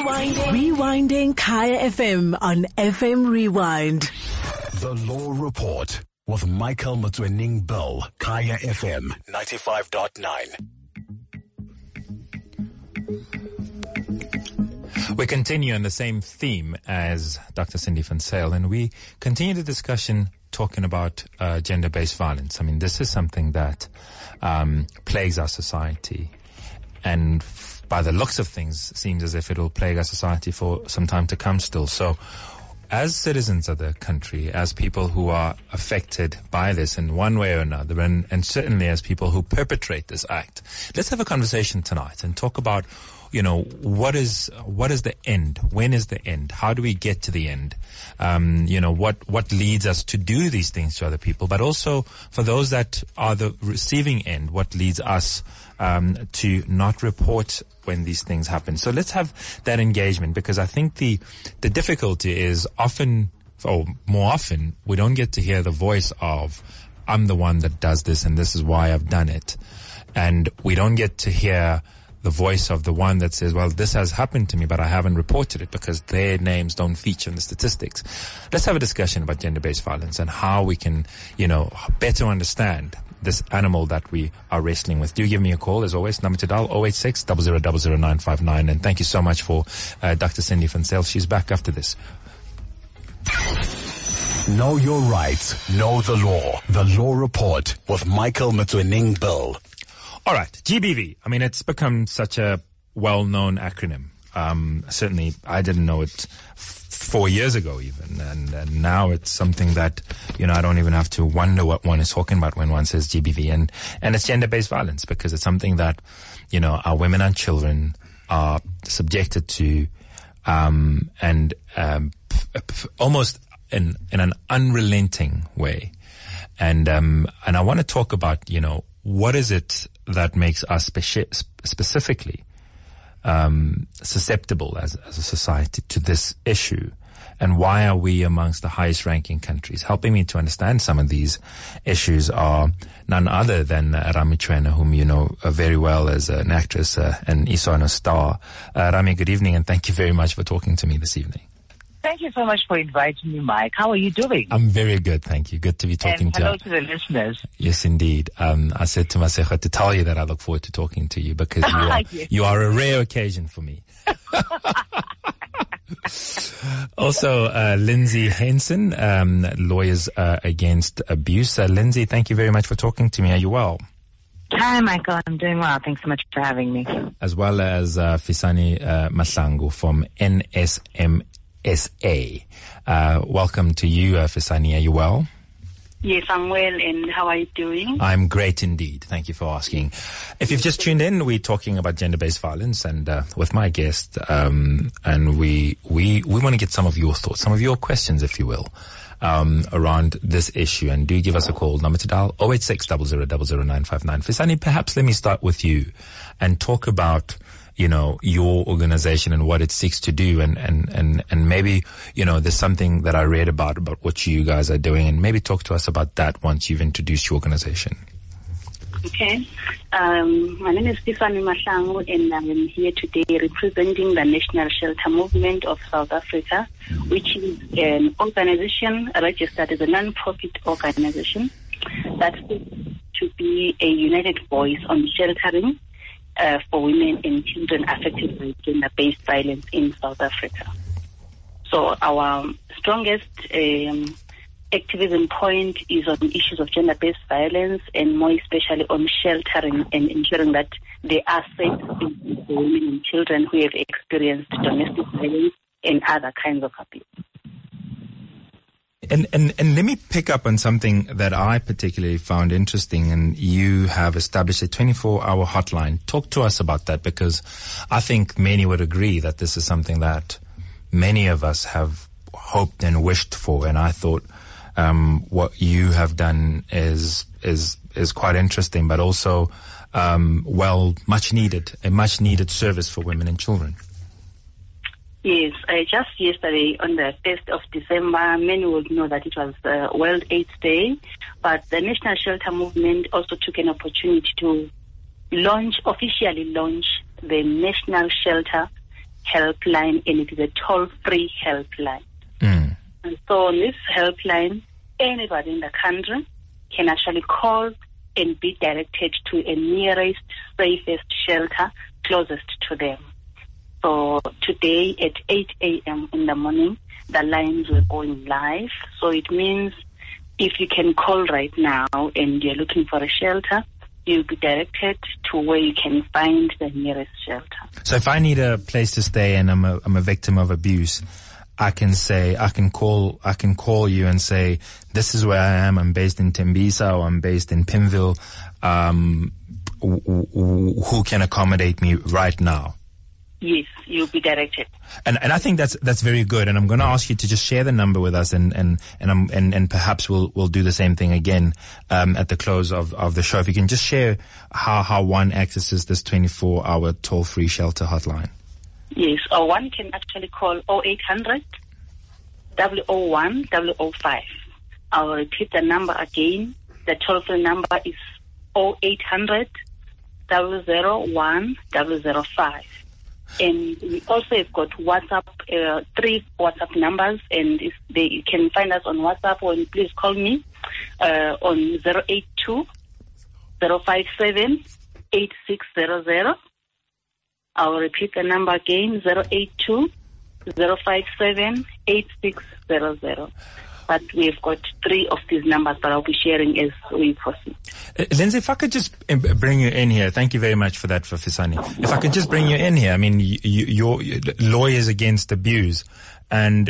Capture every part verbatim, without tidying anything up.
Rewinding. Rewinding Kaya F M on F M Rewind. The Law Report with Michael Motwening Bill, Kaya F M ninety-five point nine. We continue on the same theme as Doctor Cindy van Zyl, and we continue the discussion talking about uh, gender-based violence. I mean, this is something that um, plagues our society, and f- by the looks of things, seems as if it will plague our society for some time to come still. So, as citizens of the country, as people who are affected by this in one way or another, and, and certainly as people who perpetrate this act, let's have a conversation tonight and talk about, you know, what is what is the end? When is the end? How do we get to the end? Um, you know, what what leads us to do these things to other people? But also for those that are the receiving end, what leads us um, to not report when these things happen? So let's have that engagement, because I think the the difficulty is often, or more often, we don't get to hear the voice of, I'm the one that does this and this is why I've done it. And we don't get to hear the voice of the one that says, well, this has happened to me, but I haven't reported it because their names don't feature in the statistics. Let's have a discussion about gender-based violence and how we can, you know, better understand this animal that we are wrestling with. Do give me a call, as always. Number to dial, oh eight six, zero zero zero zero nine five nine. And thank you so much for uh, Doctor Cindy van Zyl. She's back after this. Know your rights, know the law. The Law Report with Michael Motwening Bill. All right, G B V. I mean, it's become such a well-known acronym. Um, certainly, I didn't know it f- four years ago even, and, and now it's something that, you know, I don't even have to wonder what one is talking about when one says G B V. And, and it's gender-based violence, because it's something that, you know, our women and children are subjected to, um, and um, p- p- almost in, in an unrelenting way. And um, and I want to talk about, you know, what is it that makes us speci- specifically um, susceptible as, as a society to this issue, and why are we amongst the highest ranking countries? Helping me to understand some of these issues are none other than uh, Rami Chwena, whom you know uh, very well as an actress uh, and Isano star. Uh, Rami, good evening, and thank you very much for talking to me this evening. Thank you so much for inviting me, Mike. How are you doing? I'm very good, thank you. Good to be talking and to hello you. to the listeners. Yes, indeed. Um, I said to Masecha to tell you that I look forward to talking to you, because you are, Yes. you are a rare occasion for me. Also, uh, Lindsay Henson, um, Lawyers uh, Against Abuse. Uh, Lindsay, thank you very much for talking to me. Are you well? Hi, Michael. I'm doing well. Thanks so much for having me. As well as uh, Fisani uh, Mahlangu from N S M S A. Uh, welcome to you, uh, Fisani. Are you well? Yes, I'm well, and how are you doing? I'm great indeed. Thank you for asking. If you've just tuned in, we're talking about gender-based violence, and uh, with my guest, um, and we we we want to get some of your thoughts, some of your questions, if you will, um, around this issue. And do give us a call. Number to dial, oh eight six, zero zero zero zero nine five nine. Fisani, perhaps let me start with you and talk about, you know, your organization and what it seeks to do, and, and, and, and maybe, you know, there's something that I read about, about what you guys are doing, and maybe talk to us about that once you've introduced your organization. Okay. Um, my name is Tiffany Mahlangu, and I'm here today representing the National Shelter Movement of South Africa, which is an organization registered as a non-profit organization that seeks to be a united voice on sheltering Uh, for women and children affected by gender-based violence in South Africa. So our strongest um, activism point is on issues of gender-based violence, and more especially on sheltering and ensuring that there are safe spaces for women and children who have experienced domestic violence and other kinds of abuse. And, and, and let me pick up on something that I particularly found interesting, and you have established a twenty-four hour hotline. Talk to us about that, because I think many would agree that this is something that many of us have hoped and wished for. And I thought, um, what you have done is, is, is quite interesting, but also, um, well, much needed, a much needed service for women and children. Yes, uh, just yesterday on the first of December, many would know that it was uh, World AIDS Day, but the National Shelter Movement also took an opportunity to launch, officially launch the National Shelter helpline, and it is a toll-free helpline. Mm. And so on this helpline, anybody in the country can actually call and be directed to a nearest, safest shelter closest to them. So today at eight a.m. in the morning, the lines were going live. So it means if you can call right now and you're looking for a shelter, you'll be directed to where you can find the nearest shelter. So if I need a place to stay and I'm a, I'm a victim of abuse, I can say, I can call, I can call you and say, this is where I am. I'm based in Tembisa or I'm based in Pimville. Um, w- w- who can accommodate me right now? Yes, you'll be directed. And and I think that's that's very good. And I'm going to ask you to just share the number with us, and and and um, and, and perhaps we'll we'll do the same thing again um, at the close of, of the show. If you can just share how how one accesses this twenty-four hour toll free shelter hotline. Yes, or one can actually call oh eight hundred, oh oh one, oh oh five. I'll repeat the number again. The toll free number is oh eight hundred, oh oh one, oh oh five. And we also have got WhatsApp, uh, three WhatsApp numbers, and if they can find us on WhatsApp, or please call me uh, on zero eight two, zero five seven, eight six zero zero. I'll repeat the number again, zero eight two, zero five seven, eight six zero zero. But we've got three of these numbers that I'll be sharing as we proceed. Uh, Lindsay, if I could just bring you in here, thank you very much for that, for Fisani. If I could just bring you in here, I mean, you, you're lawyers against abuse, and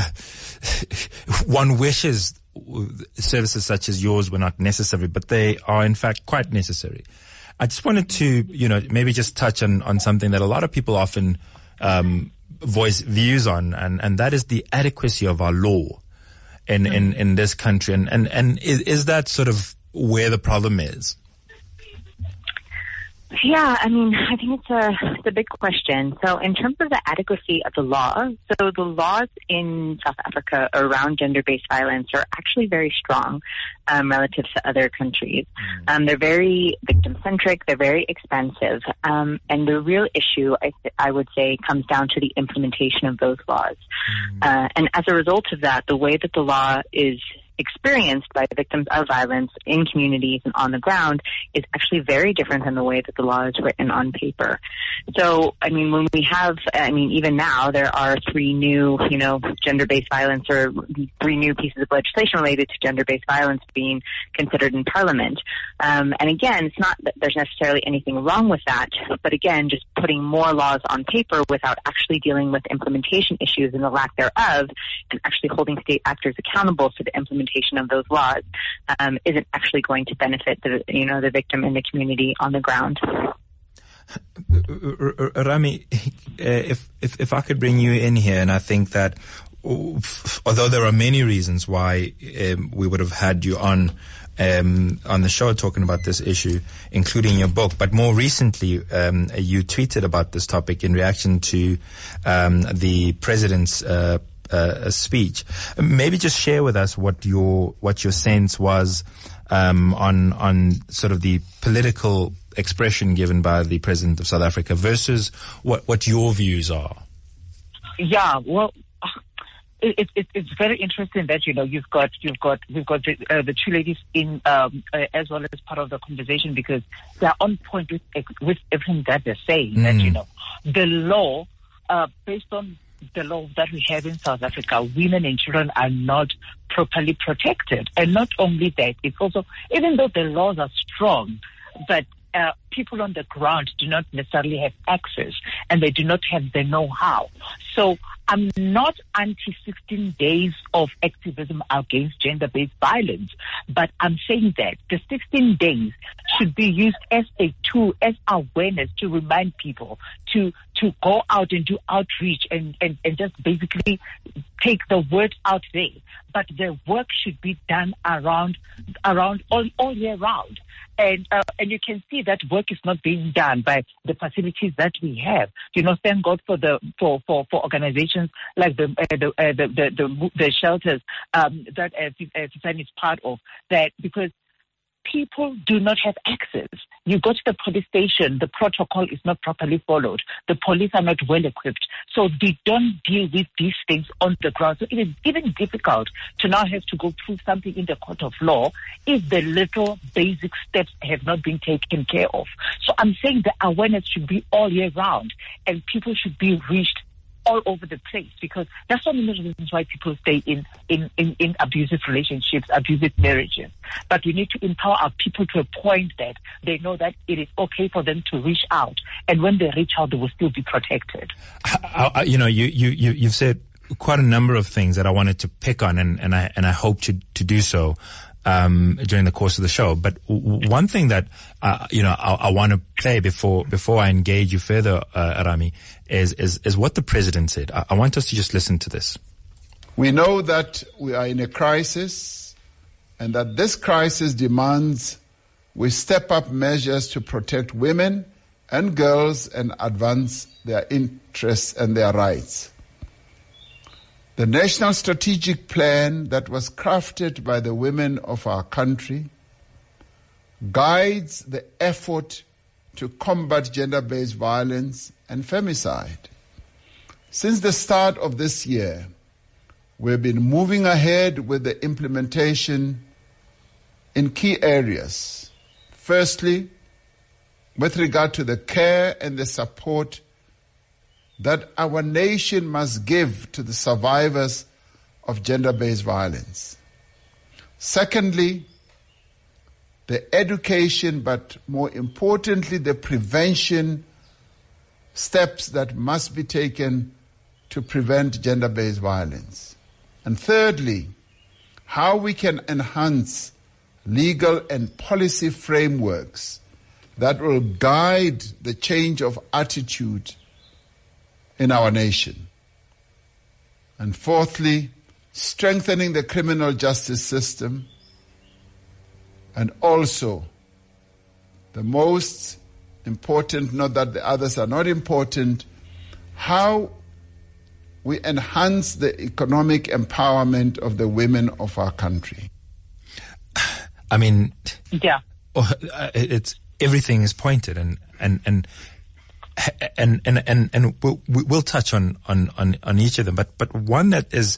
one wishes services such as yours were not necessary, but they are in fact quite necessary. I just wanted to, you know, maybe just touch on, on something that a lot of people often um, voice views on, and, and that is the adequacy of our law in, in, in this country. And, and, and is, is that sort of where the problem is? Yeah, I mean, I think it's a, it's a big question. So in terms of the adequacy of the laws, so the laws in South Africa around gender-based violence are actually very strong um, relative to other countries. Um, they're very victim-centric, they're very expensive, um, and the real issue, I, th- I would say, comes down to the implementation of those laws. Uh, and as a result of that, the way that the law is experienced by victims of violence in communities and on the ground is actually very different than the way that the law is written on paper. So, I mean, when we have, I mean, even now there are three new, you know, gender-based violence or three new pieces of legislation related to gender-based violence being considered in Parliament. Um, and again, it's not that there's necessarily anything wrong with that, but again, just putting more laws on paper without actually dealing with implementation issues and the lack thereof, and actually holding state actors accountable for the implementation of those laws um, isn't actually going to benefit the, you know, the victim and the community on the ground. Rami, if, if if I could bring you in here, and I think that although there are many reasons why um, we would have had you on um, on the show talking about this issue, including your book, but more recently um, you tweeted about this topic in reaction to um, the president's uh, Uh, a speech. Maybe just share with us what your what your sense was um, on on sort of the political expression given by the President of South Africa versus what what your views are. Yeah, well, it, it, it's very interesting that you know you've got you've got we've got the, uh, the two ladies in um, uh, as well as part of the conversation, because they are on point with with everything that they're saying. Mm. That you know the law uh, based on the law that we have in South Africa, women and children are not properly protected. And not only that, it's also, even though the laws are strong, but uh, people on the ground do not necessarily have access, and they do not have the know-how. So I'm not anti sixteen days of activism against gender-based violence, but I'm saying that the sixteen days should be used as a tool, as awareness to remind people to to go out and do outreach and, and, and just basically take the word out there. But the work should be done around around all, all year round. And uh, and you can see that work is not being done by the facilities that we have. You know, thank God for the for for, for organizations like the uh, the, uh, the the the the shelters um, that uh, Fisani is part of. That because people do not have access. You go to the police station, the protocol is not properly followed. The police are not well equipped. So they don't deal with these things on the ground. So it is even difficult to now have to go through something in the court of law if the little basic steps have not been taken care of. So I'm saying the awareness should be all year round, and people should be reached all over the place, because that's one of the reasons why people stay in, in, in, in abusive relationships, abusive marriages. But we need to empower our people to a point that they know that it is okay for them to reach out, and when they reach out, they will still be protected. I, I, you know, you, you, you, you've said quite a number of things that I wanted to pick on, and, and I, and I hope to, to do so Um, during the course of the show. But w- one thing that, uh, you know, I, I want to play before, before I engage you further, uh, Rami, is, is, is what the president said. I, I want us to just listen to this. We know that we are in a crisis, and that this crisis demands we step up measures to protect women and girls and advance their interests and their rights. The National Strategic Plan that was crafted by the women of our country guides the effort to combat gender-based violence and femicide. Since the start of this year, we've been moving ahead with the implementation in key areas. Firstly, with regard to the care and the support that our nation must give to the survivors of gender-based violence. Secondly, the education, but more importantly, the prevention steps that must be taken to prevent gender-based violence. And thirdly, how we can enhance legal and policy frameworks that will guide the change of attitude in our nation. And fourthly, strengthening the criminal justice system, and also the most important, not that the others are not important, how we enhance the economic empowerment of the women of our country. I mean, yeah, it's everything is pointed, and and and and and and, and we'll, we'll touch on, on on on each of them, but but one that is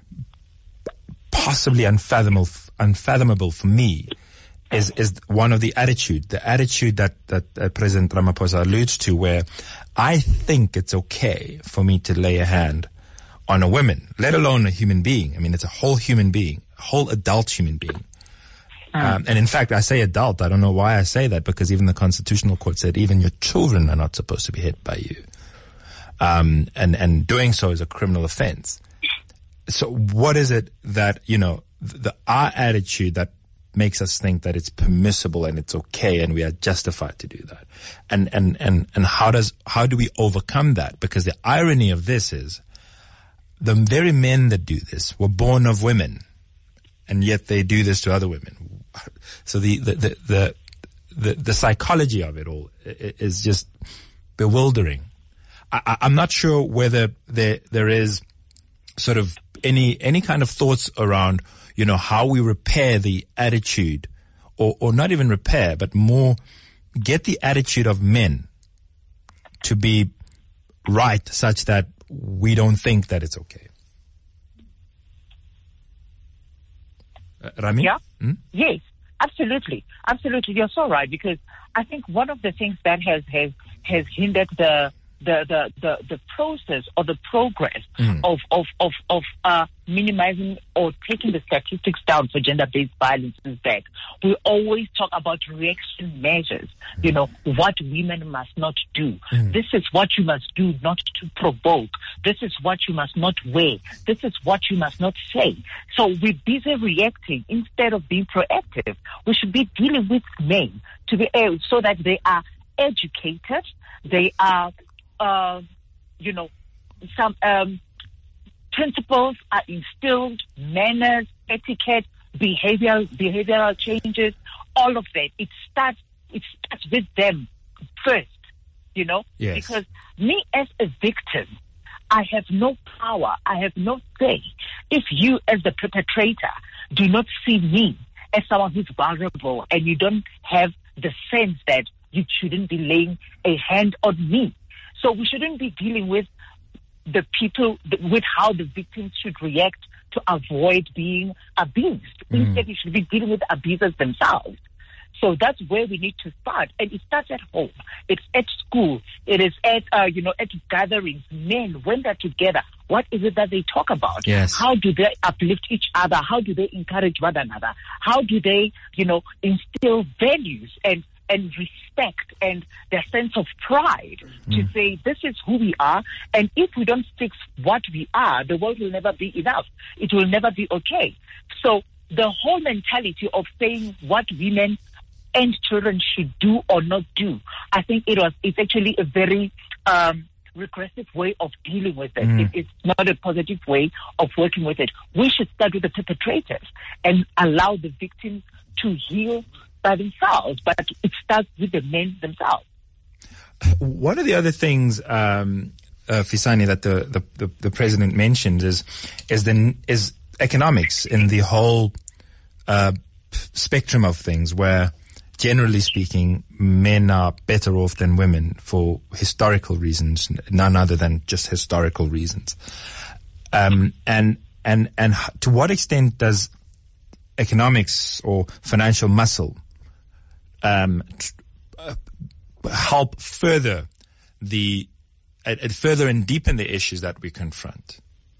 possibly unfathomable unfathomable for me is is one of the attitude, the attitude that that uh, President Ramaphosa alludes to, where I think it's okay for me to lay a hand on a woman, let alone a human being. I mean, it's a whole human being, a whole adult human being. Um, and in fact, I say adult. I don't know why I say that, because even the Constitutional Court said even your children are not supposed to be hit by you. Um, and, and doing so is a criminal offense. So what is it that, you know, the, our attitude that makes us think that it's permissible and it's okay and we are justified to do that? And, and, and, and how does, how do we overcome that? Because the irony of this is the very men that do this were born of women, and yet they do this to other women. So the, the, the, the, the, the psychology of it all is just bewildering. I, I'm not sure whether there, there is sort of any, any kind of thoughts around, you know, how we repair the attitude, or, or not even repair, but more get the attitude of men to be right, such that we don't think that it's okay. Uh, Rami? Yeah. Hmm? Yes, absolutely. Absolutely. You're so right, because I think one of the things that has, has, has hindered the, the, the, the, the process or the progress mm. of, of, of, of, uh, minimizing or taking the statistics down for gender-based violence is that we always talk about reaction measures. Mm. You know, what women must not do. Mm. This is what you must do not to provoke. This is what you must not wear. This is what you must not say. So we're busy reacting instead of being proactive. We should be dealing with men to be able, so that they are educated, they are, uh, you know, some um, principles are instilled, manners, etiquette, behavioral behavioral changes, all of that. It starts it starts with them first, you know, yes. Because me as a victim, I have no power, I have no say if you as the perpetrator do not see me as someone who's vulnerable, and you don't have the sense that you shouldn't be laying a hand on me. So we shouldn't be dealing with the people, with how the victims should react to avoid being abused. Mm. Instead, we should be dealing with the abusers themselves. So that's where we need to start. And it starts at home. It's at school. It is at, uh, you know, at gatherings. Men, when they're together, what is it that they talk about? Yes. How do they uplift each other? How do they encourage one another? How do they, you know, instill values and and respect and their sense of pride mm. to say, this is who we are. And if we don't fix what we are, the world will never be enough. It will never be okay. So the whole mentality of saying what women and children should do or not do, I think it was, it's actually a very um, regressive way of dealing with it. Mm. it. It's not a positive way of working with it. We should start with the perpetrators and allow the victims to heal by themselves, but it starts with the men themselves. One of the other things, um, uh, Fisani, that the, the, the, the president mentioned is is the is economics in the whole uh, spectrum of things, where generally speaking, men are better off than women for historical reasons, none other than just historical reasons. Um, and and and to what extent does economics or financial muscle Um, uh, help further the uh, further and deepen the issues that we confront?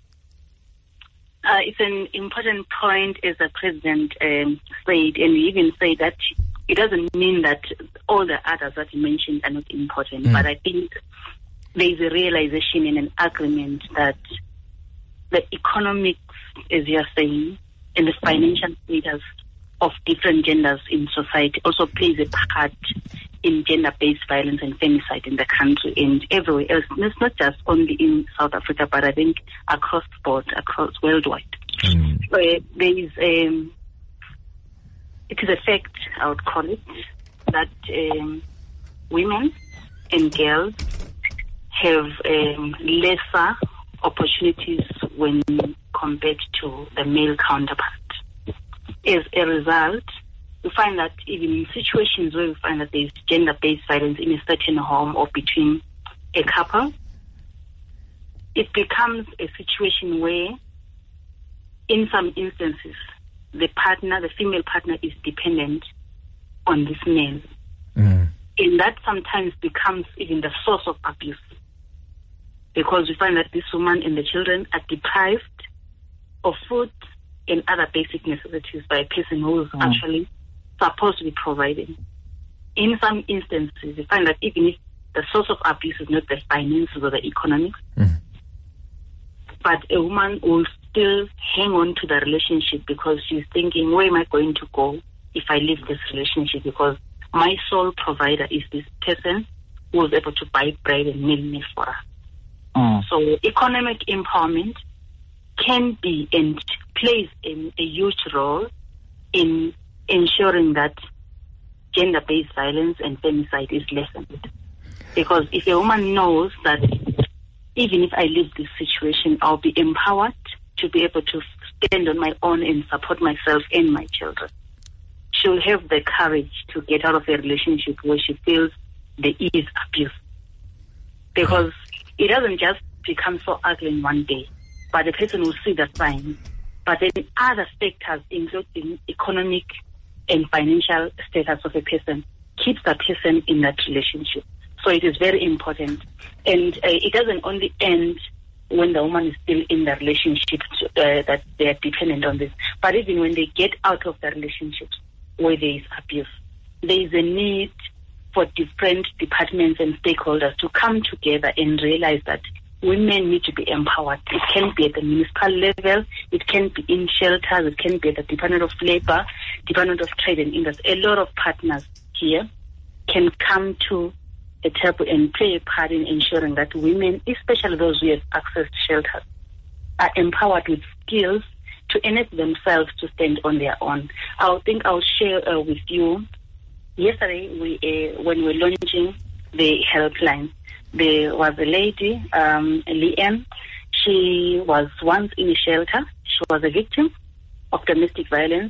Uh, it's an important point, as the president um, said, and we even say that it doesn't mean that all the others that you mentioned are not important. Mm. But I think there is a realization and an agreement that the economics, as you are saying, and the financial status of different genders in society also plays a part in gender-based violence and femicide in the country and everywhere else. And it's not just only in South Africa, but I think across the board, across worldwide. Mm. Where there is um, it is a fact, I would call it, that um, women and girls have um, lesser opportunities when compared to the male counterpart. As a result, we find that even in situations where we find that there is gender-based violence in a certain home or between a couple, it becomes a situation where, in some instances, the partner, the female partner, is dependent on this man. Mm. And that sometimes becomes even the source of abuse. Because we find that this woman and the children are deprived of food and other basic necessities by a person who is mm. actually supposed to be providing. In some instances, you find that even if the source of abuse is not the finances or the economics, mm. but a woman will still hang on to the relationship because she's thinking, where am I going to go if I leave this relationship? Because my sole provider is this person who is able to buy bread and meal meal for her. Mm. So economic empowerment can be and plays in a huge role in ensuring that gender-based violence and femicide is lessened. Because if a woman knows that even if I leave this situation, I'll be empowered to be able to stand on my own and support myself and my children, she'll have the courage to get out of a relationship where she feels there is abuse. Because it doesn't just become so ugly in one day, but the person will see the signs. But then other factors, including economic and financial status of a person, keeps the person in that relationship. So it is very important. And uh, it doesn't only end when the woman is still in the relationship to, uh, that they are dependent on this, but even when they get out of the relationships where there is abuse, there is a need for different departments and stakeholders to come together and realize that women need to be empowered. It can be at the municipal level, it can be in shelters, it can be at the Department of Labor, Department of Trade and Industry. A lot of partners here can come to the table and play a part in ensuring that women, especially those who have access to shelters, are empowered with skills to enable themselves to stand on their own. I think I'll share uh, with you, yesterday we, uh, when we were launching the helpline, there was a lady, um, Liam. She was once in a shelter. She was a victim of domestic violence.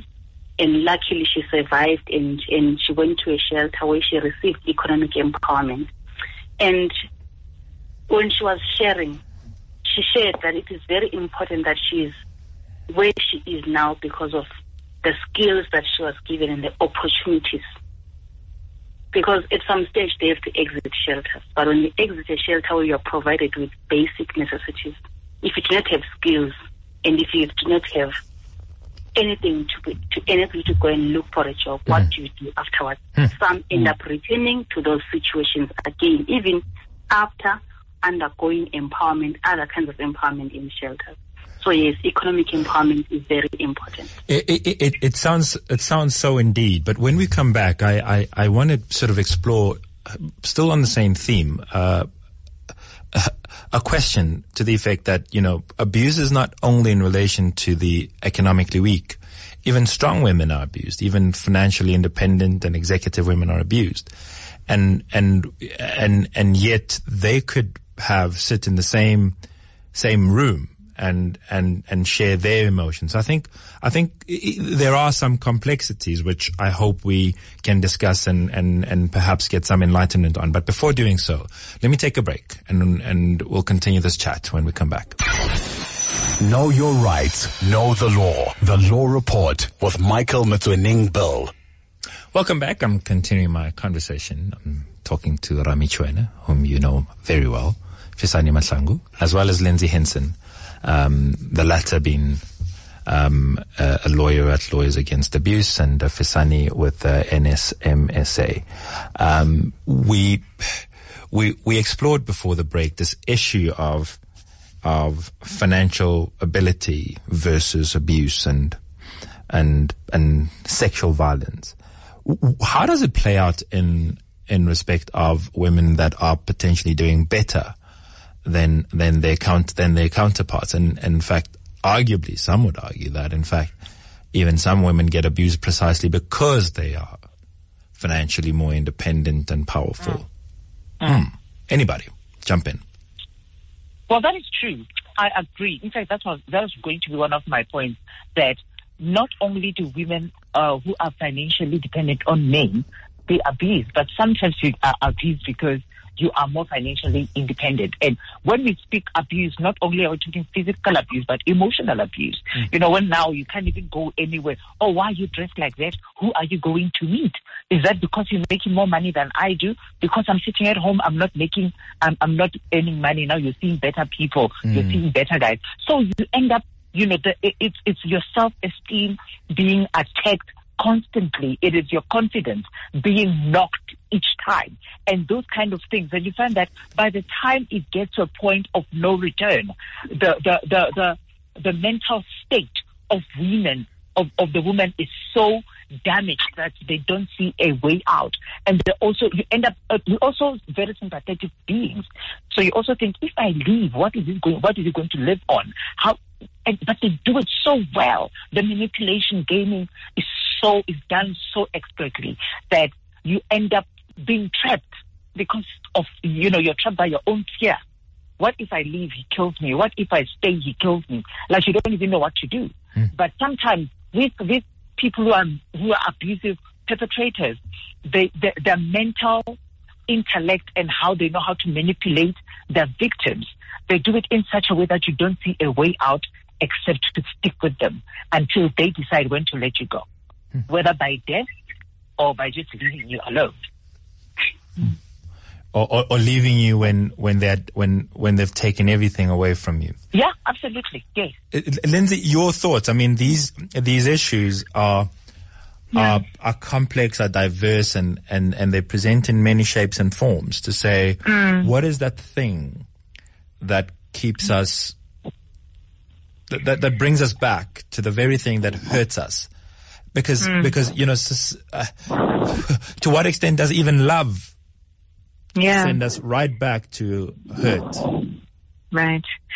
and luckily she survived, and, and she went to a shelter where she received economic empowerment. And when she was sharing, she shared that it is very important that she is where she is now because of the skills that she was given and the opportunities. Because at some stage they have to exit shelters. But when you exit a shelter where you are provided with basic necessities, if you do not have skills and if you do not have anything to to enable to go and look for a job, mm. what do you do afterwards? Mm. Some end mm. up returning to those situations again, even after undergoing empowerment, other kinds of empowerment in shelters. So yes, economic empowerment is very important. It, it, it, it sounds it sounds so indeed. But when we come back, I, I, I want to sort of explore, still on the same theme, uh, a question to the effect that, you know, abuse is not only in relation to the economically weak. Even strong women are abused. Even financially independent and executive women are abused. And and and and yet they could have sit in the same same room and and and share their emotions. I think I think there are some complexities which I hope we can discuss and and and perhaps get some enlightenment on. But before doing so, let me take a break, and and we'll continue this chat when we come back. Know your rights, know the law. The Law Report with Michael Motsoeneng Bill. Welcome back. I'm continuing my conversation. I'm talking to Rami Chwena, whom you know very well, Fisani Mahlangu, as well as Lindsay Henson. Um, the latter being um, a, a lawyer at Lawyers Against Abuse, and uh, Fisani with uh, N S M S A. Um, we we we explored before the break this issue of of financial ability versus abuse and and and sexual violence. How does it play out in in respect of women that are potentially doing better than than their count than their counterparts? And, and in fact, arguably, some would argue that in fact, even some women get abused precisely because they are financially more independent and powerful. Mm. Mm. Anybody, jump in. Well, that is true. I agree. In fact, that was that was going to be one of my points, that not only do women uh, who are financially dependent on men be abused, but sometimes you are abused because you are more financially independent. And when we speak abuse, not only are we talking physical abuse, but emotional abuse. Mm. You know, when now you can't even go anywhere. Oh, why are you dressed like that? Who are you going to meet? Is that because you're making more money than I do? Because I'm sitting at home, I'm not making, I'm, I'm not earning money. Now you're seeing better people, mm. you're seeing better guys. So you end up, you know, the, it, it's, it's your self-esteem being attacked constantly. It is your confidence being knocked each time, and those kind of things. And you find that by the time it gets to a point of no return, the the the the, the mental state of women of, of the woman is so damaged that they don't see a way out, and they also you end up uh, we're also very sympathetic beings. So you also think, if I leave, what is it going? What is it going to live on? How? And, but they do it so well. The manipulation gaming is so is done so expertly that you end up being trapped because of, you know, you're trapped by your own fear. What if I leave, he kills me? What if I stay, he kills me? Like, you don't even know what to do. Mm. But sometimes with with people who are who are abusive perpetrators, they, they their mental intellect and how they know how to manipulate their victims, they do it in such a way that you don't see a way out except to stick with them until they decide when to let you go, mm. whether by death or by just leaving you alone. Mm. Or, or, or leaving you when when they when when they've taken everything away from you. Yeah, absolutely. Yes. Uh, Lindsay, your thoughts? I mean, these these issues are yeah. are are complex, are diverse, and, and, and they present in many shapes and forms. To say, mm. what is that thing that keeps us that, that that brings us back to the very thing that hurts us? Because mm. because you know, uh, to what extent does even love Yeah. send us right back to hurt? Right.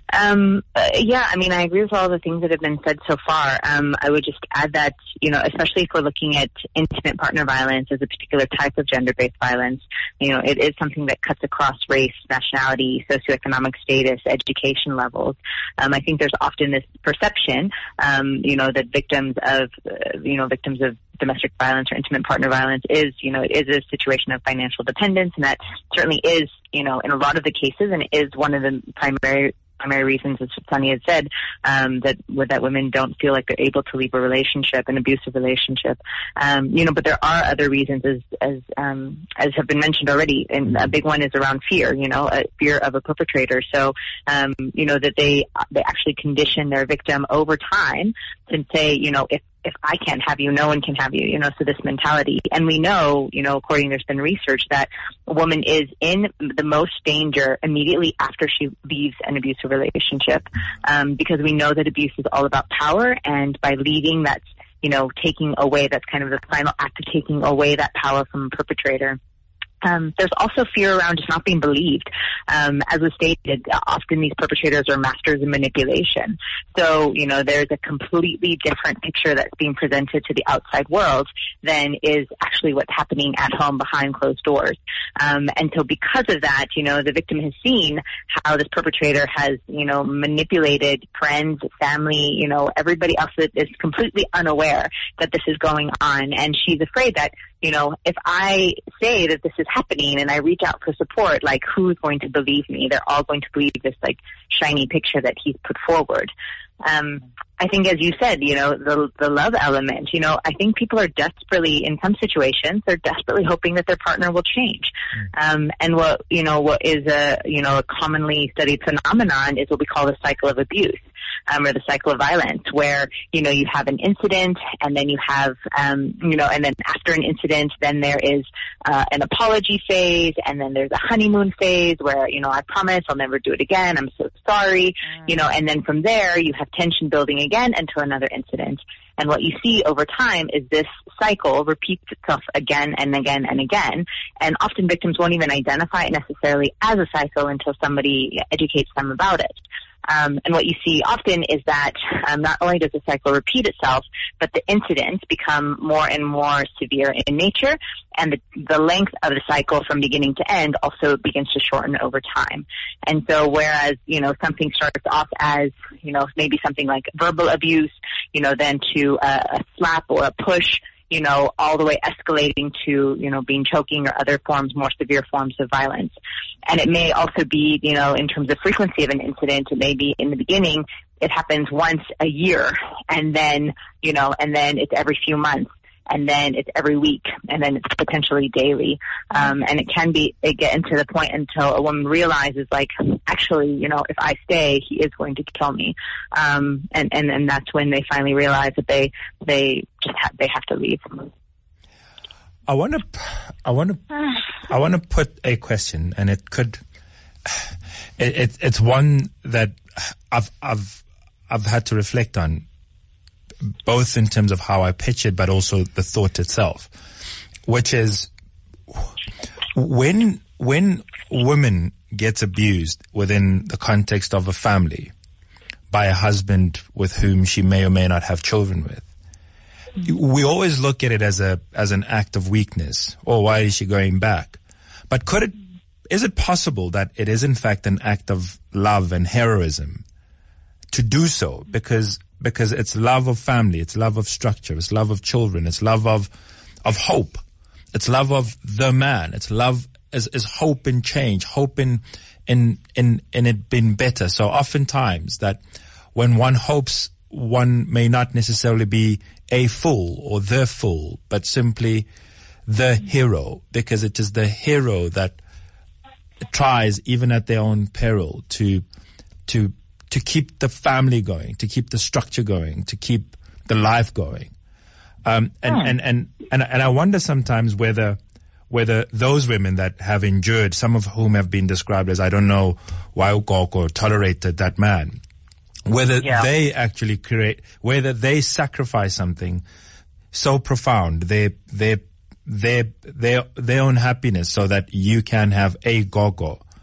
Um, uh, yeah, I mean, I agree with all the things that have been said so far. Um, I would just add that, you know, especially if we're looking at intimate partner violence as a particular type of gender-based violence, you know, it is something that cuts across race, nationality, socioeconomic status, education levels. Um, I think there's often this perception, um, you know, that victims of, uh, you know, victims of domestic violence or intimate partner violence is, you know, it is a situation of financial dependence, and that certainly is, you know, in a lot of the cases, and is one of the primary primary reasons, as Sunny had said, um, that that women don't feel like they're able to leave a relationship, an abusive relationship. Um, you know, but there are other reasons, as as um, as have been mentioned already, and a big one is around fear. You know, a fear of a perpetrator. So, um, you know, that they they actually condition their victim over time to say, you know, if if I can't have you, no one can have you, you know, so this mentality. And we know, you know, according, there's been research that a woman is in the most danger immediately after she leaves an abusive relationship, um, because we know that abuse is all about power, and by leaving, that's, you know, taking away, that's kind of the final act of taking away that power from a perpetrator. Um, there's also fear around just not being believed. Um, as was stated, often these perpetrators are masters in manipulation. So, you know, there's a completely different picture that's being presented to the outside world than is actually what's happening at home behind closed doors. Um, and so because of that, you know, the victim has seen how this perpetrator has, you know, manipulated friends, family, you know, everybody else that is completely unaware that this is going on. And she's afraid that, you know, if I say that this is happening and I reach out for support, like, who's going to believe me? They're all going to believe this, like, shiny picture that he's put forward. Um, I think, as you said, you know, the the love element, you know, I think people are desperately, in some situations, they're desperately hoping that their partner will change. Mm. Um, and what, you know, what is a, you know, a commonly studied phenomenon is what we call the cycle of abuse. Um, or the cycle of violence, where, you know, you have an incident, and then you have, um, you know, and then after an incident, then there is uh, an apology phase, and then there's a honeymoon phase where, you know, I promise I'll never do it again, I'm so sorry, mm. you know, and then from there you have tension building again until another incident. And what you see over time is this cycle repeats itself again and again and again. And often victims won't even identify it necessarily as a cycle until somebody educates them about it. Um, and what you see often is that um, not only does the cycle repeat itself, but the incidents become more and more severe in nature, and the, the length of the cycle from beginning to end also begins to shorten over time. And so whereas, you know, something starts off as, you know, maybe something like verbal abuse, you know, then to a, a slap or a push, you know, all the way escalating to, you know, being choking or other forms, more severe forms of violence. And it may also be, you know, in terms of frequency of an incident, it may be in the beginning, it happens once a year, and then, you know, and then it's every few months, and then it's every week, and then it's potentially daily. Um, and it can be, it get into the point until a woman realizes, like, actually, you know, if I stay, he is going to kill me. Um, and, and, and that's when they finally realize that they, they just have, they have to leave. I want to, I want to, I want to put a question, and it could, it, it, it's one that I've, I've, I've had to reflect on, both in terms of how I pitch it, but also the thought itself, which is when, when women gets abused within the context of a family by a husband with whom she may or may not have children with, we always look at it as a, as an act of weakness. Or why is she going back? But could it, is it possible that it is in fact an act of love and heroism to do so? Because, because it's love of family, it's love of structure, it's love of children, it's love of, of hope. It's love of the man. It's love is, is hope in change, hope in, in, in, in it being better. So oftentimes that when one hopes, one may not necessarily be a fool or the fool, but simply the hero, because it is the hero that tries, even at their own peril, to, to, to keep the family going, to keep the structure going, to keep the life going. Um, and, and, and, and, and I wonder sometimes whether, whether those women that have endured, some of whom have been described as, I don't know why Ukoko tolerated that man, whether yeah. they actually create, whether they sacrifice something so profound, their, their, their, their, their own happiness so that you can have a gogo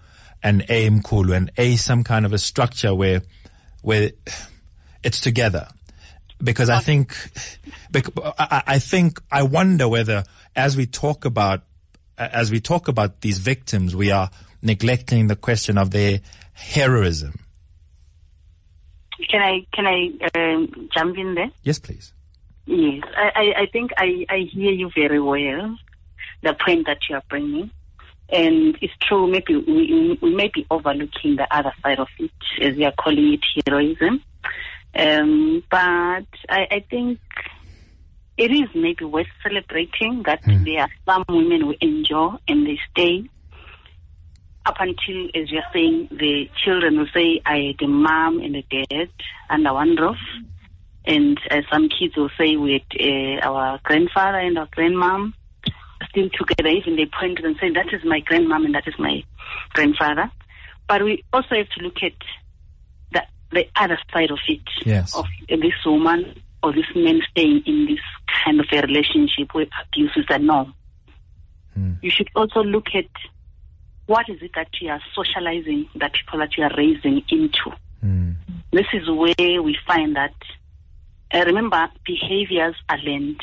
and A Mkhulu and A some kind of a structure where where it's together. Because I think, I think, I wonder whether as we talk about, as we talk about these victims, we are neglecting the question of their heroism. Can I, can I um, jump in there? Yes, please. Yes, I, I, I think I, I hear you very well, the point that you are bringing. And it's true, maybe we, we may be overlooking the other side of it, as we are calling it heroism. Um, but I, I think it is maybe worth celebrating that mm. there are some women who endure and they stay up until, as you're saying, the children will say, I had a mom and a dad under one roof. And uh, some kids will say we had uh, our grandfather and our grandmom still together. Even they point to them and say, that is my grandmom and that is my grandfather. But we also have to look at the, the other side of it, yes. of this woman or this man staying in this kind of a relationship where abuse is a norm. Mm. You should also look at what is it that you are socializing, that people that you are raising into. Mm. This is where we find that, uh, remember, behaviors are learned.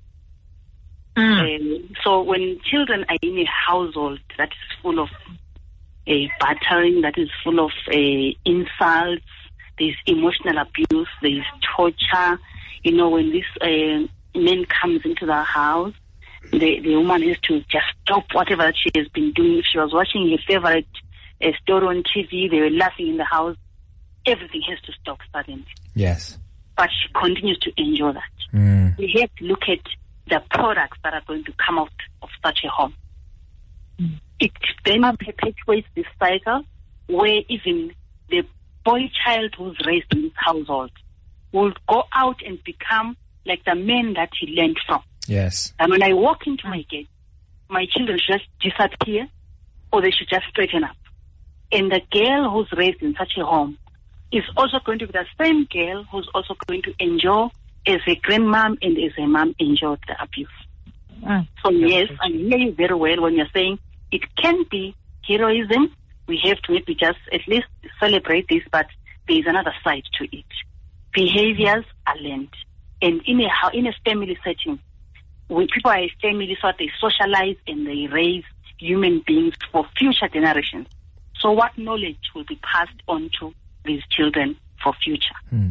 Mm. Uh, so when children are in a household that is full of uh, battering, that is full of uh, insults, there's emotional abuse, there's torture. You know, when this uh, man comes into the house, the, the woman has to just stop whatever that she has been doing. If she was watching her favorite uh, story on T V, they were laughing in the house, everything has to stop suddenly. Yes. But she continues to enjoy that. Mm. We have to look at the products that are going to come out of such a home. Mm. It then perpetuates this cycle where even the boy child who's raised in this household will go out and become like the men that he learned from. Yes. And when I walk into my gate, my children should just disappear or they should just straighten up. And the girl who's raised in such a home is also going to be the same girl who's also going to enjoy as a grandmom and as a mom enjoyed the abuse. Mm. So yes, I hear you very well when you're saying it can be heroism. We have to maybe just at least celebrate this, but there is another side to it. Behaviors are learned. And in a, in a family setting, when people are a family, so they socialize and they raise human beings for future generations. So what knowledge will be passed on to these children for future? Hmm.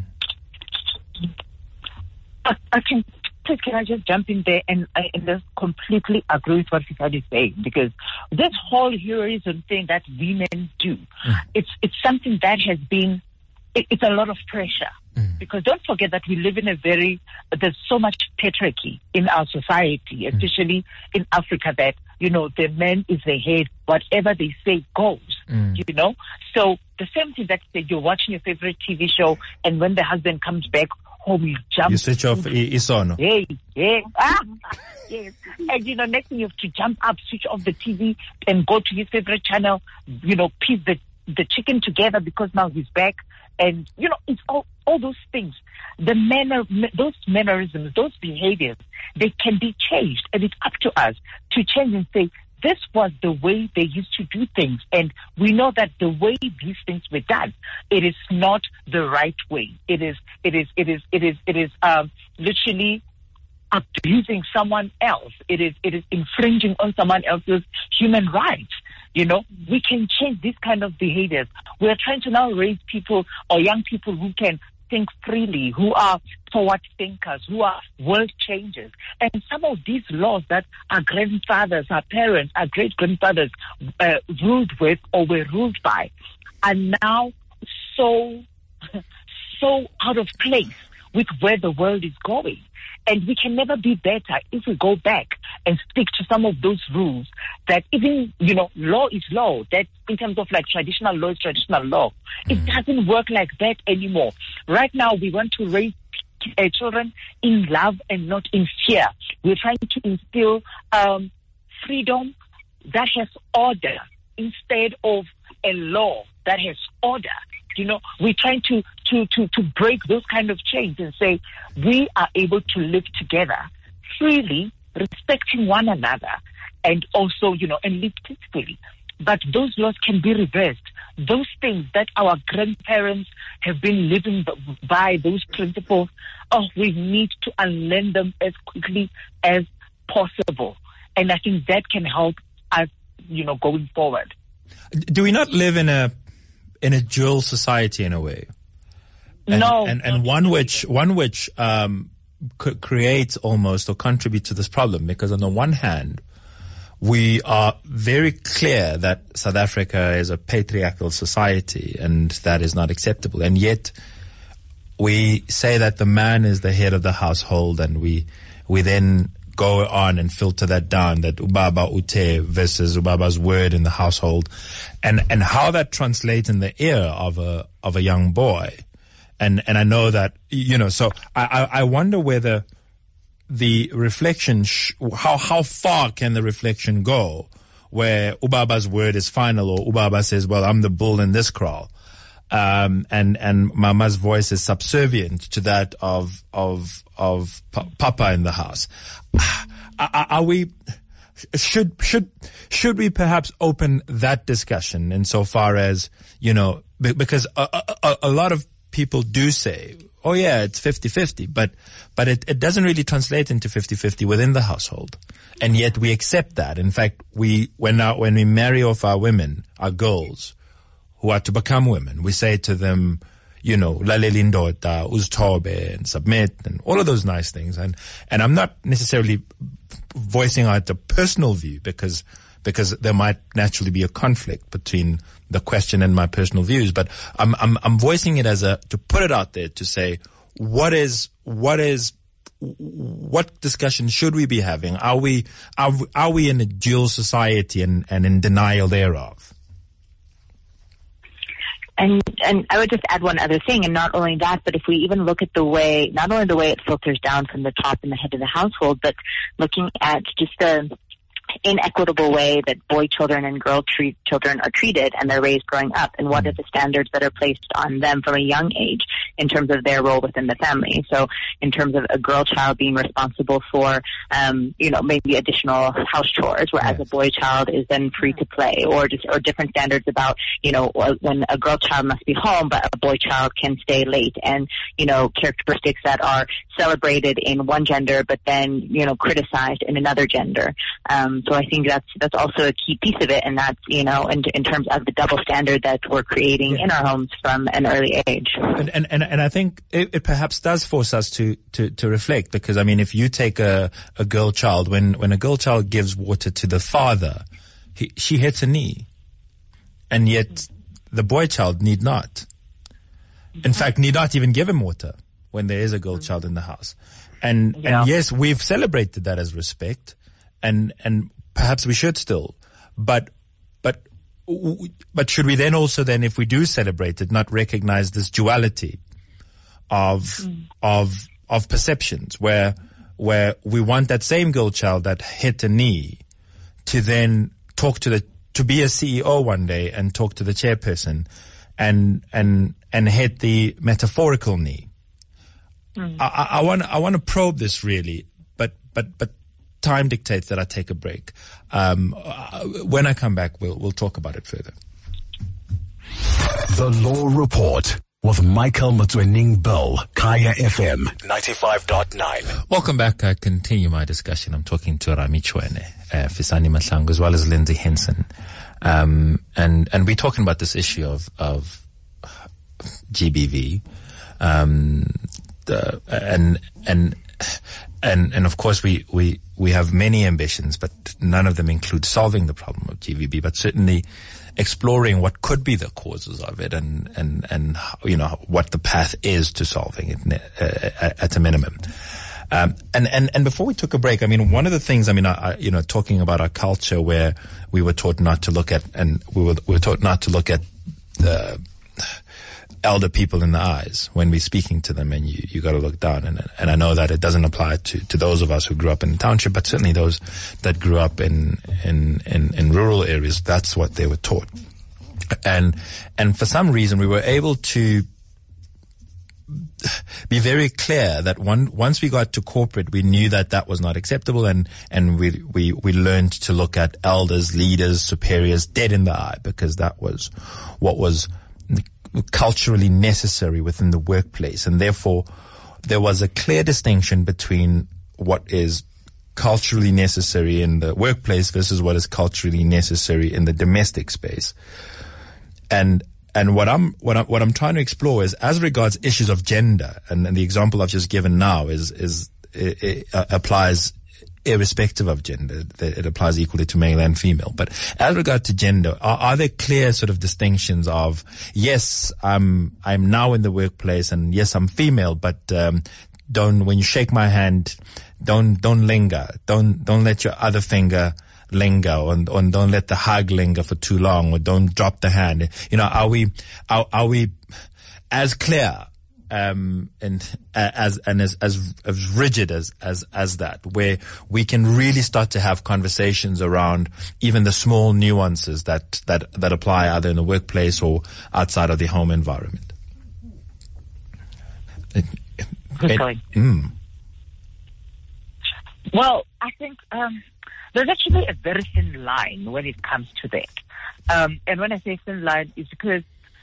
I, I can, please, can I just jump in there and, I, and just completely agree with what Fisad is saying, because this whole heroism thing that women do, mm. it's it's something that has been, it, it's a lot of pressure. Mm. Because don't forget that we live in a very, there's so much patriarchy in our society, especially mm. in Africa, that, you know, the man is the head, whatever they say goes, mm. you know. So the same thing that you're watching your favorite T V show, and when the husband comes back home, you jump. You switch off Isono. Yeah, yeah. Ah, yes. And, you know, next thing you have to jump up, switch off the T V, and go to his favorite channel, you know, piece the, the chicken together because now he's back. And, you know, it's all, all those things. The manner, those mannerisms, those behaviors, they can be changed. And it's up to us to change and say, this was the way they used to do things. And we know that the way these things were done, it is not the right way. It is, it is, it is, it is, it is, um, literally abusing someone else. It is, it is infringing on someone else's human rights. You know, we can change these kind of behaviors. We are trying to now raise people or young people who can think freely, who are forward thinkers, who are world changers. And some of these laws that our grandfathers, our parents, our great-grandfathers uh, ruled with or were ruled by are now so, so out of place with where the world is going. And we can never be better if we go back and stick to some of those rules that even, you know, law is law. That in terms of like traditional law is traditional law. Mm. It doesn't work like that anymore. Right now, we want to raise uh, children in love and not in fear. We're trying to instill um, freedom that has order instead of a law that has order. You know, we're trying to, to, to, to break those kind of chains and say we are able to live together freely, respecting one another, and also, you know, and live peacefully. but those laws can be reversed. Those things that our grandparents have been living by, those principles, oh, we need to unlearn them as quickly as possible. And I think that can help us, you know, going forward. Do we not live in a in a dual society in a way? And, no, and and one which one which um, c- creates almost or contributes to this problem, because on the one hand, we are very clear that South Africa is a patriarchal society and that is not acceptable. And yet we say that the man is the head of the household, and we we then go on and filter that down, that ubaba ute versus ubaba's word in the household, and and how that translates in the ear of a of a young boy. And and I know that, you know, so I I, I wonder whether the reflection, sh- how how far can the reflection go, where ubaba's word is final, or ubaba says, well, I'm the bull in this kraal, um, and and mama's voice is subservient to that of of of pa- papa in the house. Are, are we should should should we perhaps open that discussion insofar as, you know, because a, a, a lot of people do say, oh yeah, it's fifty-fifty, but but it, it doesn't really translate into fifty-fifty within the household. And yet we accept that. In fact, we when our, when we marry off our women, our girls who are to become women, we say to them, you know, laleli ndoda, uzithobe, and submit, and all of those nice things. And and I'm not necessarily voicing out a personal view, because because there might naturally be a conflict between the question and my personal views, but I'm, I'm, I'm voicing it as a, to put it out there to say, what is, what is, what discussion should we be having? Are we, are, are we in a dual society and, and in denial thereof? And and I would just add one other thing, and not only that, but if we even look at the way, not only the way it filters down from the top and the head of the household, but looking at just the inequitable way that boy children and girl treat children are treated and they're raised growing up, and what are the standards that are placed on them from a young age in terms of their role within the family. So in terms of a girl child being responsible for, um, you know, maybe additional house chores, whereas yes. a boy child is then free to play, or just, or different standards about, you know, when a girl child must be home, but a boy child can stay late, and, you know, characteristics that are celebrated in one gender, but then, you know, criticized in another gender. Um, so I think that's, that's also a key piece of it, and that's, you know, in, in terms of the double standard that we're creating yeah. in our homes from an early age. And, and, and, and I think it, it perhaps does force us to, to, to reflect, because I mean, if you take a, a girl child, when, when a girl child gives water to the father, he, she hits a knee, and yet the boy child need not. In fact, need not even give him water when there is a girl child in the house. And, yeah. and yes, we've celebrated that as respect, and, and perhaps we should still, but, but, but should we then also then, if we do celebrate it, not recognize this duality of, mm. of, of perceptions, where, where we want that same girl child that hit a knee to then talk to the, to be a C E O one day and talk to the chairperson and, and, and hit the metaphorical knee. Mm. I, I want, I want to probe this really, but, but, but time dictates that I take a break. Um, uh, when I come back, we'll, we'll talk about it further. The Law Report with Michael Motswening Bill, Kaya F M ninety-five point nine. Welcome back. I continue my discussion. I'm talking to Rami Chwene, uh, Fisani Mahlangu, as well as Lindsay Henson. Um, and, and we're talking about this issue of, of G B V. Um, the, and, and, and, and of course we, we, we have many ambitions, but none of them include solving the problem of G B V, but certainly exploring what could be the causes of it, and, and, and, you know, what the path is to solving it uh, at a minimum. Um, and, and, and before we took a break, I mean, one of the things, I mean, I, I, you know, talking about our culture where we were taught not to look at, and we were, we were taught not to look at the elder people in the eyes when we're speaking to them, and you, you got to look down. And, and I know that it doesn't apply to, to those of us who grew up in the township, but certainly those that grew up in, in, in, in rural areas, that's what they were taught. And, and for some reason we were able to be very clear that one, once we got to corporate, we knew that that was not acceptable, and, and we, we, we learned to look at elders, leaders, superiors dead in the eye, because that was what was culturally necessary within the workplace. And therefore, there was a clear distinction between what is culturally necessary in the workplace versus what is culturally necessary in the domestic space. And And what I'm what I'm what I'm trying to explore is, as regards issues of gender, and, and the example I've just given now is is it, it uh, applies irrespective of gender. It applies equally to male and female. But as regard to gender, are, are there clear sort of distinctions of, yes, I'm I'm now in the workplace, and yes, I'm female, but um, don't when you shake my hand, don't don't linger, don't don't let your other finger linger, and, and don't let the hug linger for too long, or don't drop the hand. You know, are we, are, are we as clear, um, and, as, and as, as, as rigid as, as, as that, where we can really start to have conversations around even the small nuances that, that, that apply either in the workplace or outside of the home environment? It, Who's going? Mm. Well, I think, um, there's actually a very thin line when it comes to that. Um, and when I say thin line, it's because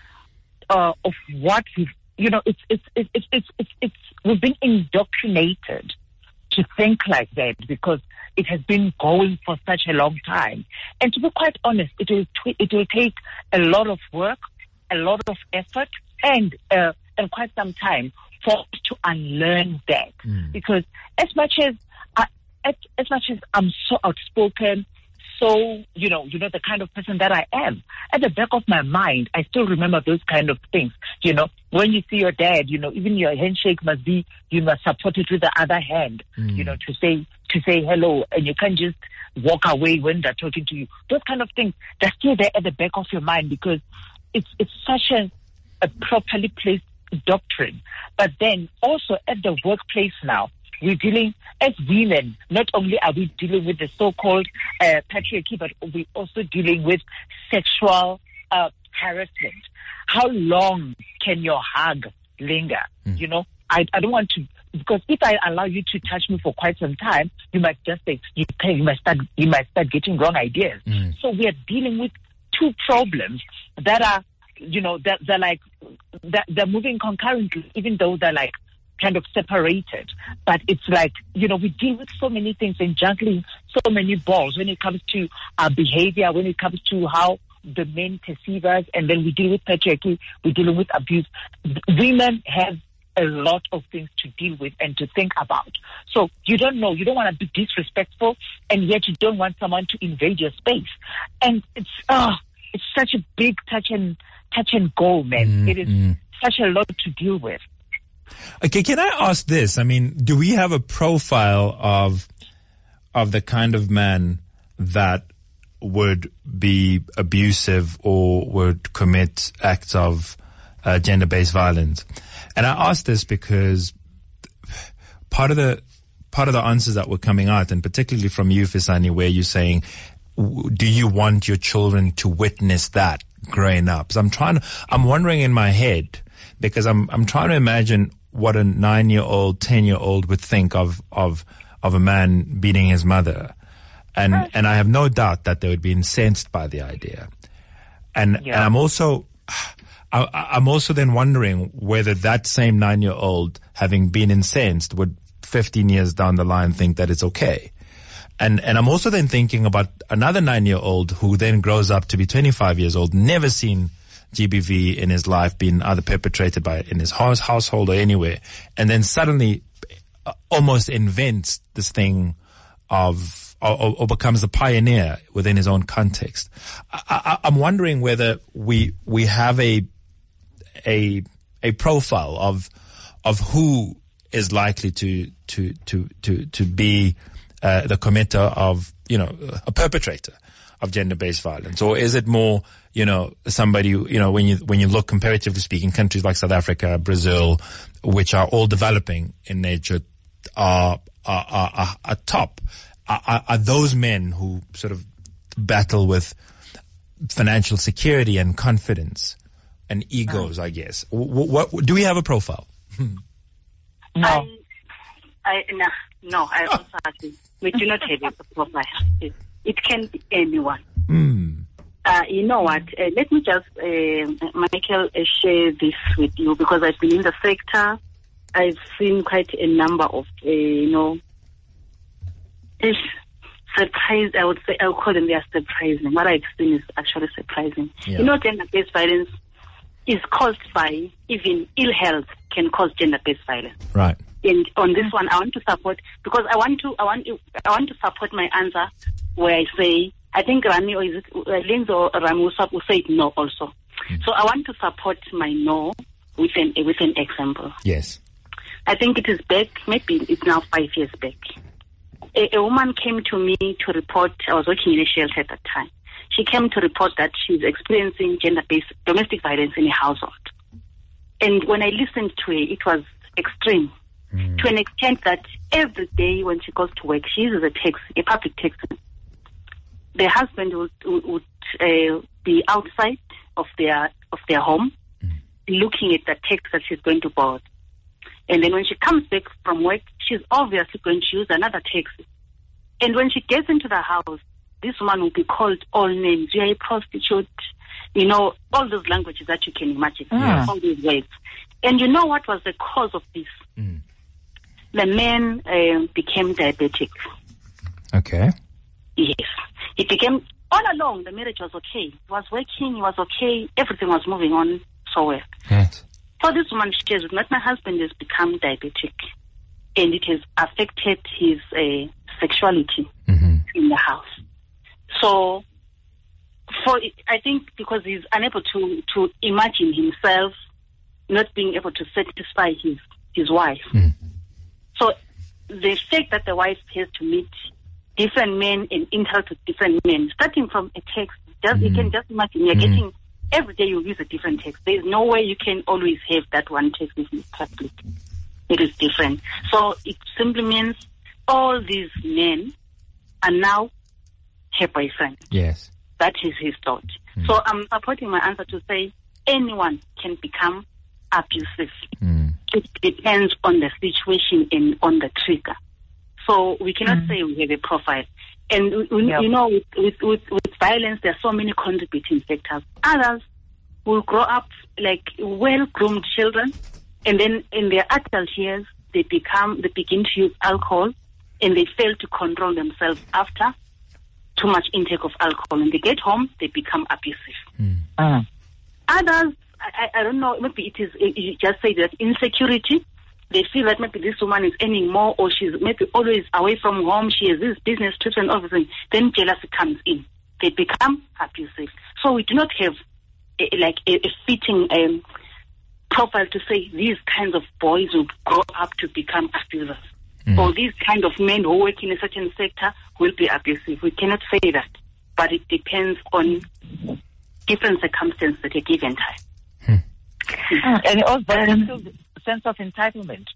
uh, of what we've, you know, it's, it's, it's, it's, it's, it's, it's, we've been indoctrinated to think like that because it has been going for such a long time. And to be quite honest, it will, tw- it will take a lot of work, a lot of effort, and, uh, and quite some time for us to unlearn that. Mm. Because as much as As, as much as I'm so outspoken, so, you know, you know, the kind of person that I am, at the back of my mind, I still remember those kind of things. You know, when you see your dad, you know, even your handshake must be, you must support it with the other hand, mm. you know, to say, to say hello, and you can't just walk away when they're talking to you. Those kind of things, they're still there at the back of your mind because it's, it's such a, a properly placed doctrine. But then also at the workplace now, we're dealing, as women, not only are we dealing with the so-called uh, patriarchy, but we're also dealing with sexual uh, harassment. How long can your hug linger? Mm. You know, I, I don't want to, because if I allow you to touch me for quite some time, you might just say, you, you might start, you might start getting wrong ideas. Mm. So we are dealing with two problems that are, you know, that they're like, that they're moving concurrently, even though they're like, kind of separated, but it's like, you know, we deal with so many things and juggling so many balls when it comes to our behavior, when it comes to how the men perceive us, and then we deal with patriarchy, we're dealing with abuse. Women have a lot of things to deal with and to think about. So you don't know, you don't want to be disrespectful, and yet you don't want someone to invade your space. And it's, oh, it's such a big touch and, touch and go, man. Mm-hmm. It is such a lot to deal with. Okay, can I ask this? I mean, do we have a profile of of the kind of man that would be abusive or would commit acts of uh, gender-based violence? And I ask this because part of the part of the answers that were coming out, and particularly from you, Fisani, where you're saying, do you want your children to witness that growing up? So I'm trying to, I'm wondering in my head, because I'm I'm trying to imagine what a nine-year-old, ten-year-old would think of of of a man beating his mother, and and I have no doubt that they would be incensed by the idea, and yeah. and I'm also I, I'm also then wondering whether that same nine-year-old, having been incensed, would fifteen years down the line think that it's okay. And and I'm also then thinking about another nine-year-old who then grows up to be twenty-five years old, never seen G B V in his life, been either perpetrated by in his house, household or anywhere, and then suddenly uh, almost invents this thing of or, or becomes a pioneer within his own context. I, I, I'm wondering whether we we have a a a profile of of who is likely to to to to to be uh, the committer of, you know, a perpetrator of gender-based violence, or is it more, you know, somebody, you know, when you when you look comparatively speaking, countries like South Africa, Brazil, which are all developing in nature, are are are, are top. Are, are those men who sort of battle with financial security and confidence and egos, I guess? What, what do we have a profile? No. I, I, no, no, I also agree. We do not have a profile. It, it can be anyone. Mm. Uh, you know what? Uh, let me just, uh, Michael, uh, share this with you, because I've been in the sector. I've seen quite a number of, uh, you know, ish, surprised. I would say, I would call them, they are surprising. What I've seen is actually surprising. Yeah. You know, gender-based violence is caused by, even ill health can cause gender-based violence. Right. And on this one, I want to support, because I want to, I want to, I want to support my answer where I say, I think Rami, or is it uh, Linz or Rami will say no also. Mm. So I want to support my no with an with an example. Yes. I think it is back, maybe it's now five years back. A, a woman came to me to report, I was working in a shelter at that time. She came to report that she's experiencing gender-based domestic violence in a household. And when I listened to her, it was extreme. Mm. To an extent that every day when she goes to work, she uses a taxi, a public taxi. The husband would, would uh, be outside of their of their home, mm. looking at the taxi that she's going to board. And then when she comes back from work, she's obviously going to use another taxi. And when she gets into the house, this woman will be called all names. You are a prostitute, you know, all those languages that you can imagine, mm. all these words. And you know what was the cause of this? Mm. The man uh, became diabetic. Okay. Yes. It became, all along, the marriage was okay. He was working, he was okay, everything was moving on so well. Yes. For this woman, she says, my husband has become diabetic, and it has affected his uh, sexuality mm-hmm. in the house. So, for it, I think because he's unable to, to imagine himself not being able to satisfy his, his wife. Mm. So, the fact that the wife has to meet different men and interact with different men, starting from a text, just mm. you can just imagine you're mm. getting, every day you use a different text. There is no way you can always have that one text with the public. It is different. So it simply means all these men are now her boyfriend. Yes. That is his thought. Mm. So I'm supporting my answer to say anyone can become abusive. Mm. It depends on the situation and on the trigger. So we cannot mm. say we have a profile. And, we, yep. you know, with, with, with, with violence, there are so many contributing factors. Others will grow up like well-groomed children, and then in their adult years, they become, they begin to use alcohol, and they fail to control themselves after too much intake of alcohol. And they get home, they become abusive. Mm. Uh. Others, I, I don't know, maybe it is, you just say that insecurity. They feel that maybe this woman is earning more, or she's maybe always away from home, she has this business trips and everything. Then jealousy comes in. They become abusive. So we do not have a, like a, a fitting um, profile to say these kinds of boys will grow up to become abusers. Mm. Or these kind of men who work in a certain sector will be abusive. We cannot say that. But it depends on different circumstances at a given time. Hmm. Mm. And also um, sense of entitlement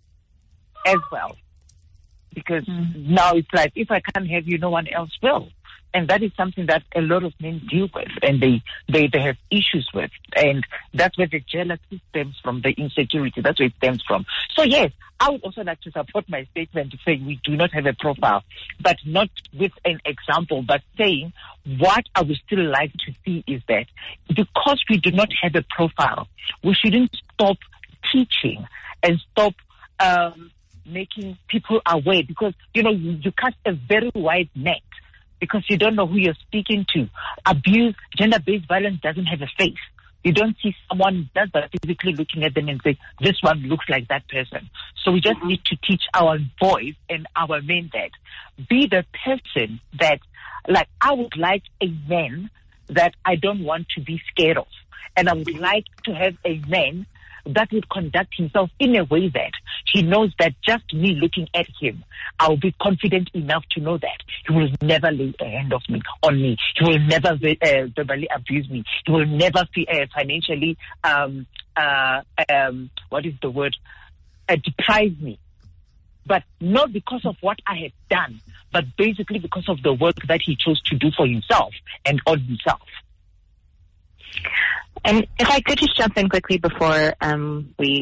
as well, because mm. now it's like, if I can't have you, no one else will, and that is something that a lot of men deal with, and they they, they have issues with, and that's where the jealousy stems from, the insecurity, that's where it stems from. So yes, I would also like to support my statement to say we do not have a profile, but not with an example, but saying what I would still like to see is that because we do not have a profile, we shouldn't stop teaching and stop um, making people aware, because, you know, you, you cast a very wide net because you don't know who you're speaking to. Abuse, gender-based violence doesn't have a face. You don't see someone just by physically looking at them and say, this one looks like that person. So we just mm-hmm. need to teach our boys and our men that be the person that, like, I would like a man that I don't want to be scared of. And I would like to have a man that would conduct himself in a way that he knows that just me looking at him, I'll be confident enough to know that he will never lay a hand of me on me. He will never uh, verbally abuse me. He will never be, uh, financially, um, uh, um, what is the word, uh, deprive me. But not because of what I had done, but basically because of the work that he chose to do for himself and on himself. And if I could just jump in quickly before um, we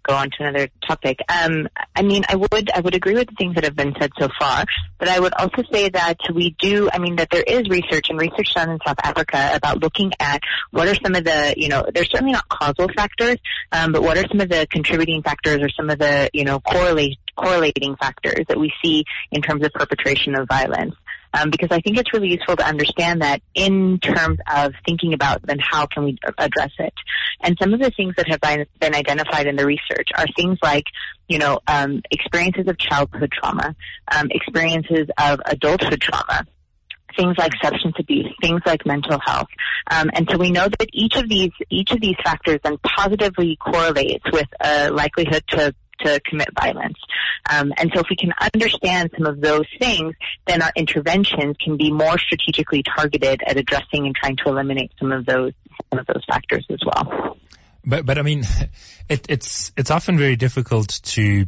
go on to another topic. Um, I mean, I would I would agree with the things that have been said so far, but I would also say that we do. I mean, that there is research and research done in South Africa about looking at what are some of the, you know, there's certainly not causal factors, um, but what are some of the contributing factors or some of the, you know, correlate correlating factors that we see in terms of perpetration of violence. Um, because I think it's really useful to understand that in terms of thinking about then how can we address it. And some of the things that have been, been identified in the research are things like, you know, um, experiences of childhood trauma, um, experiences of adulthood trauma, things like substance abuse, things like mental health. Um, and so we know that each of these, each of these factors then positively correlates with a likelihood to to commit violence. Um, and so if we can understand some of those things, then our interventions can be more strategically targeted at addressing and trying to eliminate some of those some of those factors as well. But but I mean, it, it's it's often very difficult to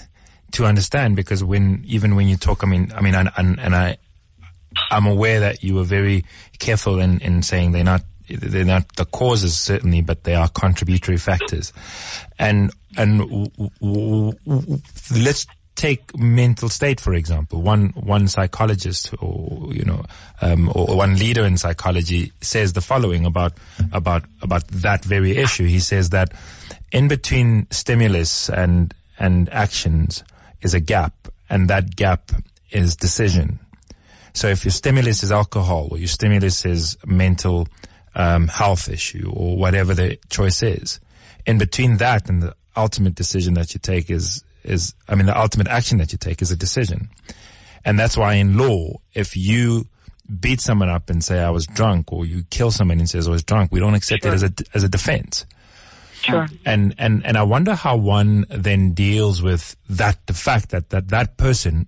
to understand, because when even when you talk, I mean, I mean, and, and, and I I'm aware that you were very careful in, in saying they're not. They're not the causes, certainly, but they are contributory factors. And and w- w- w- let's take mental state, for example. One one psychologist, or you know, um, or one leader in psychology says the following about about about that very issue. He says that in between stimulus and and actions is a gap, and that gap is decision. So if your stimulus is alcohol, or your stimulus is mental Um, health issue, or whatever the choice is, in between that and the ultimate decision that you take is, is, I mean, the ultimate action that you take is a decision. And that's why in law, if you beat someone up and say I was drunk, or you kill someone and says I was drunk, we don't accept Sure. it as a, as a defense. Sure. And, and, and I wonder how one then deals with that, the fact that, that that person,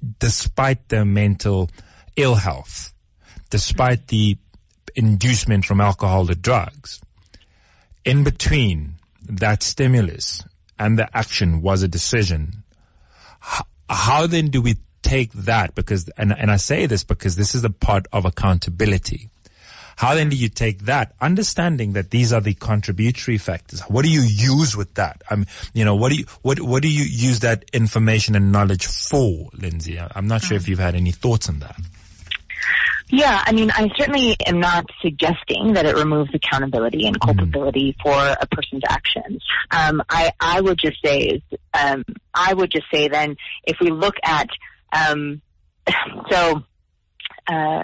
despite their mental ill health, despite the inducement from alcohol to drugs, in between that stimulus and the action was a decision. How, how then do we take that? Because, and, and I say this because this is a part of accountability. How then do you take that, understanding that these are the contributory factors? What do you use with that? Um, you know, what do you, what, what do you use that information and knowledge for, Lindsay? I'm not sure if you've had any thoughts on that. Yeah, I mean, I certainly am not suggesting that it removes accountability and culpability mm. for a person's actions. Um, I, I would just say, um, I would just say then, if we look at, um, so, uh,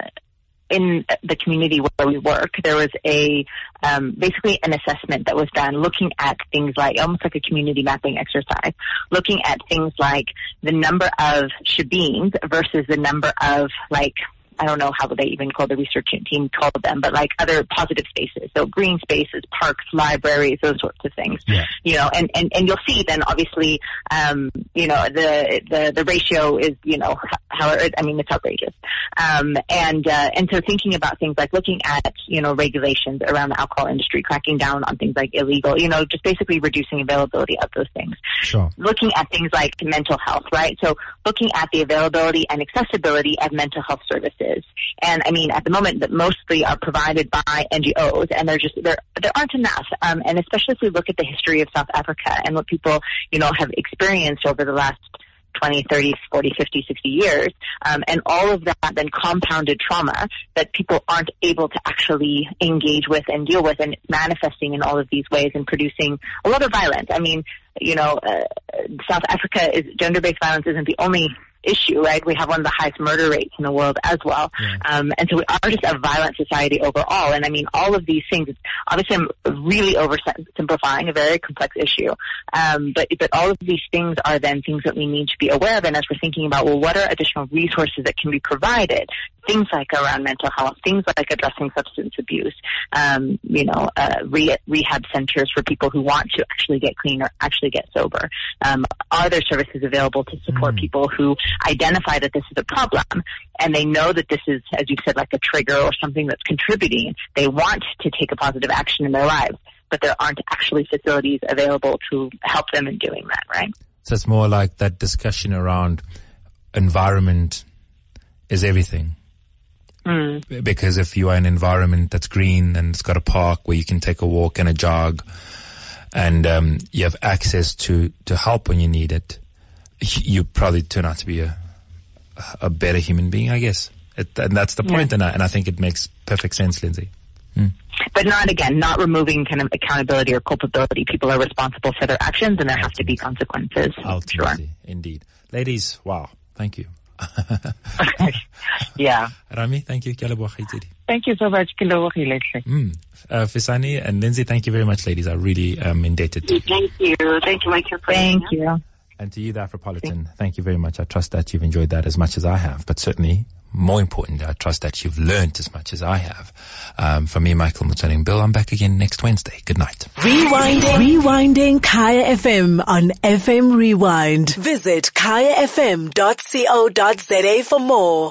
in the community where we work, there was a, um, basically an assessment that was done looking at things like, almost like a community mapping exercise, looking at things like the number of shebeens versus the number of, like, I don't know how they even call the research team called them, but like other positive spaces. So green spaces, parks, libraries, those sorts of things. Yeah. You know, and, and, and you'll see then obviously, um, you know, the, the, the ratio is, you know, how, I mean, it's outrageous. Um, and, uh, and so thinking about things like looking at, you know, regulations around the alcohol industry, cracking down on things like illegal, you know, just basically reducing availability of those things. Sure. Looking at things like mental health, right? So looking at the availability and accessibility of mental health services. And I mean, at the moment, that mostly are provided by N G Os, and they're just there. There aren't enough. Um, and especially if we look at the history of South Africa and what people, you know, have experienced over the last twenty, thirty, forty, fifty, sixty years, um, and all of that then compounded trauma that people aren't able to actually engage with and deal with, and it's manifesting in all of these ways and producing a lot of violence. I mean, you know, uh, South Africa is gender-based violence isn't the only issue, right? We have one of the highest murder rates in the world as well. Yeah. Um, and so we are just a violent society overall. And I mean, all of these things, obviously I'm really oversimplifying a very complex issue. Um, but, but all of these things are then things that we need to be aware of. And as we're thinking about, well, what are additional resources that can be provided? Things like around mental health, things like addressing substance abuse, um, you know, uh, re- rehab centers for people who want to actually get clean or actually get sober. Um, are there services available to support mm. people who identify that this is a problem and they know that this is, as you said, like a trigger or something that's contributing? They want to take a positive action in their lives, but there aren't actually facilities available to help them in doing that, right? So it's more like that discussion around environment is everything. Mm. Because if you are in an environment that's green and it's got a park where you can take a walk and a jog, and um, you have access to, to help when you need it, you probably turn out to be a a better human being, I guess. It, and that's the point, yeah. and, I, and I think it makes perfect sense, Lindsay. Mm. But not, again, not removing kind of accountability or culpability. People are responsible for their actions, and there have to be consequences. Ultimately, sure. Indeed. Ladies, wow, thank you. Yeah. Rami, thank you. Thank you so much. Mm. Uh, Fisani and Lindsay, thank you very much, ladies. I really am um, indebted to you. Thank you. Thank you, Michael. Thank you. And to you, the Afropolitan, thank you very much. I trust that you've enjoyed that as much as I have, but certainly, more importantly, I trust that you've learned as much as I have. Um, from me, Michael Mutsoning-Bill, I'm back again next Wednesday. Good night. Rewinding. Rewinding Kaya F M on F M Rewind. Visit kaya f m dot co dot za for more.